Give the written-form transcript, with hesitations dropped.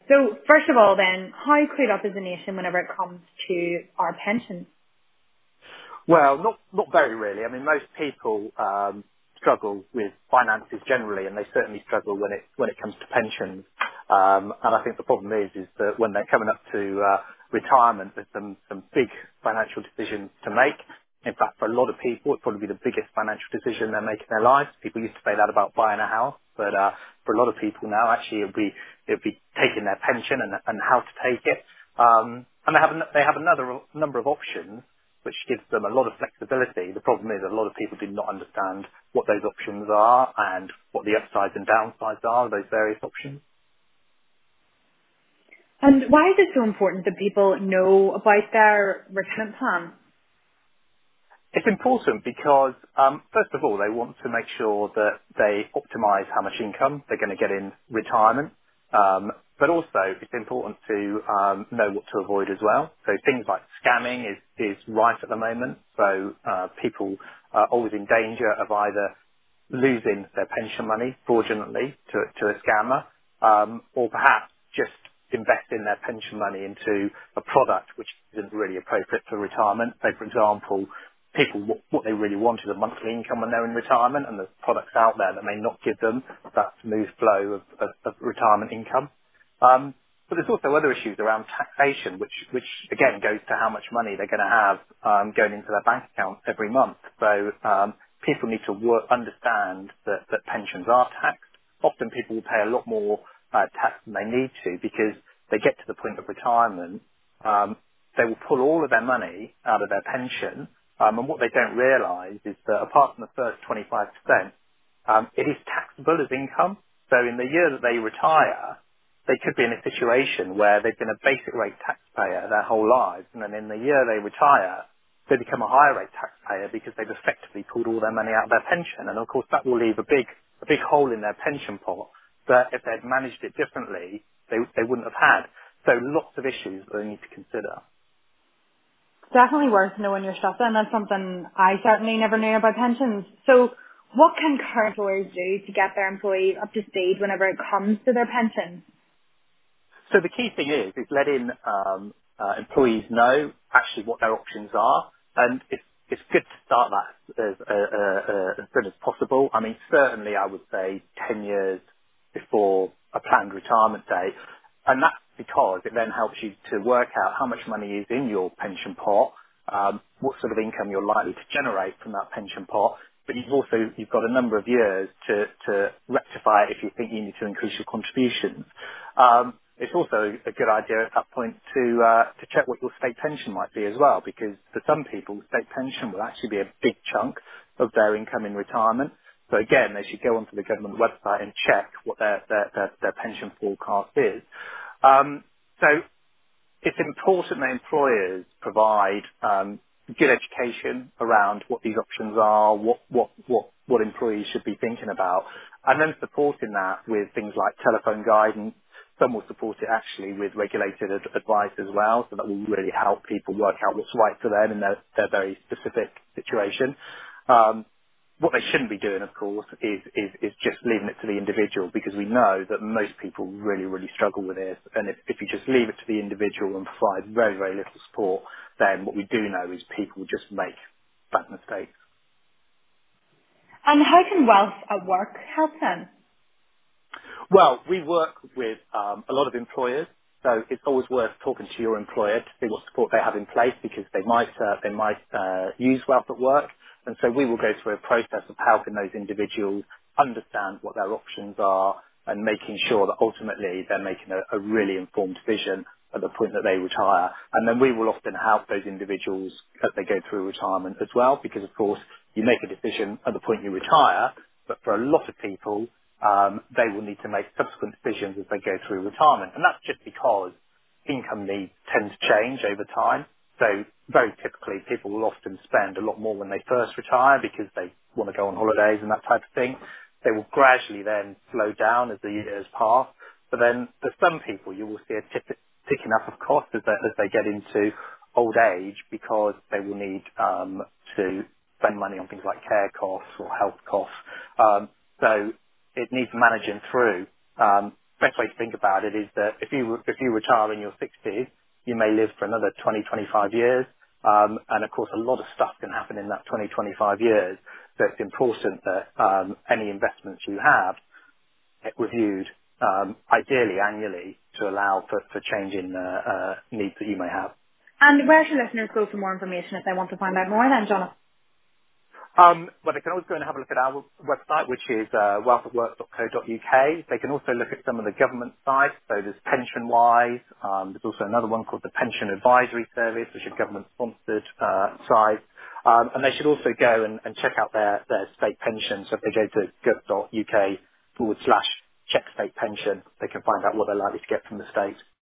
So first of all then, how clued up is the nation whenever it comes to our pensions? Well, not very really. I mean, most people struggle with finances generally, and they certainly struggle when it comes to pensions. And I think the problem is that when they're coming up to retirement, there's some big financial decisions to make. In fact, for a lot of people, it'd probably be the biggest financial decision they're making in their lives. People used to say that about buying a house, but for a lot of people now, actually, it'll be taking their pension and how to take it. And they have another number of options which gives them a lot of flexibility. The problem is a lot of people do not understand what those options are and what the upsides and downsides are of those various options. And why is it so important that people know about their retirement plan? It's important because, first of all, they want to make sure that they optimize how much income they're going to get in retirement. But also, it's important to know what to avoid as well. So things like scamming is right at the moment. So people are always in danger of either losing their pension money fraudulently to a scammer, or perhaps just investing their pension money into a product which isn't really appropriate for retirement. So, for example, people, what they really want is a monthly income when they're in retirement, and there's products out there that may not give them that smooth flow of retirement income. But there's also other issues around taxation, which again goes to how much money they're going to have going into their bank account every month. So people need to understand that pensions are taxed. Often people will pay a lot more tax than they need to because they get to the point of retirement. They will pull all of their money out of their pension, and what they don't realise is that apart from the first 25%, it is taxable as income. So in the year that they retire, they could be in a situation where they've been a basic rate taxpayer their whole lives, and then in the year they retire, they become a higher rate taxpayer because they've effectively pulled all their money out of their pension. And of course that will leave a big hole in their pension pot that if they'd managed it differently, they wouldn't have had. So lots of issues that they need to consider. Definitely worth knowing your stuff, and that's something I certainly never knew about pensions. So what can current employers do to get their employees up to speed whenever it comes to their pensions? So the key thing is letting employees know actually what their options are, and it's good to start that as soon as possible. I mean, certainly I would say 10 years before a planned retirement date, and that's because it then helps you to work out how much money is in your pension pot, what sort of income you're likely to generate from that pension pot, but you've got a number of years to rectify it if you think you need to increase your contributions. It's also a good idea at that point to check what your state pension might be as well, because for some people, state pension will actually be a big chunk of their income in retirement. So again, they should go onto the government website and check what their pension forecast is. So it's important that employers provide good education around what these options are, what employees should be thinking about, and then supporting that with things like telephone guidance. Some will support it actually with regulated advice as well, so that will really help people work out what's right for them in their very specific situation. What they shouldn't be doing, of course, is just leaving it to the individual, because we know that most people really, really struggle with this. And if you just leave it to the individual and provide very, very little support, then what we do know is people just make bad mistakes. And how can wealth at work help them? Well, we work with a lot of employers, so it's always worth talking to your employer to see what support they have in place, because they might use wealth at work, and so we will go through a process of helping those individuals understand what their options are and making sure that ultimately they're making a really informed decision at the point that they retire. And then we will often help those individuals as they go through retirement as well, because of course you make a decision at the point you retire, but for a lot of people, they will need to make subsequent decisions as they go through retirement. And that's just because income needs tend to change over time. So very typically, people will often spend a lot more when they first retire because they want to go on holidays and that type of thing. They will gradually then slow down as the years pass. But then for some people, you will see a ticking up of costs as they get into old age, because they will need to spend money on things like care costs or health costs. So it needs managing through. best way to think about it is that if you retire in your 60s, you may live for another 20, 25 years. And of course, a lot of stuff can happen in that 20, 25 years. So it's important that any investments you have get reviewed, ideally annually, to allow for changing needs that you may have. And where should listeners go for more information if they want to find out more then, Jonathan? But they can always go and have a look at our website, which is wealthofwork.co.uk. They can also look at some of the government sites. So there's PensionWise. There's also another one called the Pension Advisory Service, which is a government-sponsored site. And they should also go and check out their state pension. So if they go to gov.uk/check state pension, they can find out what they're likely to get from the state.